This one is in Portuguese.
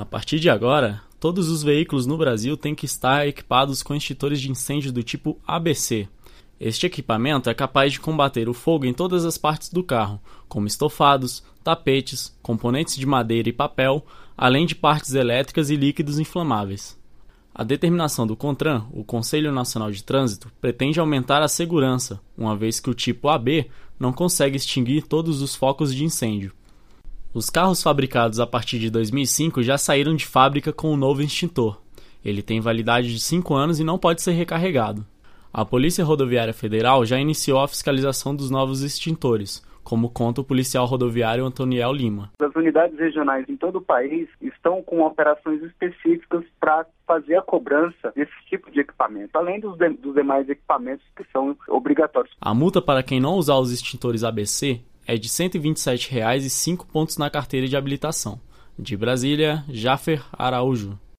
A partir de agora, todos os veículos no Brasil têm que estar equipados com extintores de incêndio do tipo ABC. Este equipamento é capaz de combater o fogo em todas as partes do carro, como estofados, tapetes, componentes de madeira e papel, além de partes elétricas e líquidos inflamáveis. A determinação do CONTRAN, o Conselho Nacional de Trânsito, pretende aumentar a segurança, uma vez que o tipo AB não consegue extinguir todos os focos de incêndio. Os carros fabricados a partir de 2005 já saíram de fábrica com o novo extintor. Ele tem validade de 5 anos e não pode ser recarregado. A Polícia Rodoviária Federal já iniciou a fiscalização dos novos extintores, como conta o policial rodoviário Antoniel Lima. As unidades regionais em todo o país estão com operações específicas para fazer a cobrança desse tipo de equipamento, além dos demais equipamentos que são obrigatórios. A multa para quem não usar os extintores ABC é de R$ 127,00 e 5 pontos na carteira de habilitação. De Brasília, Jáfer Araújo.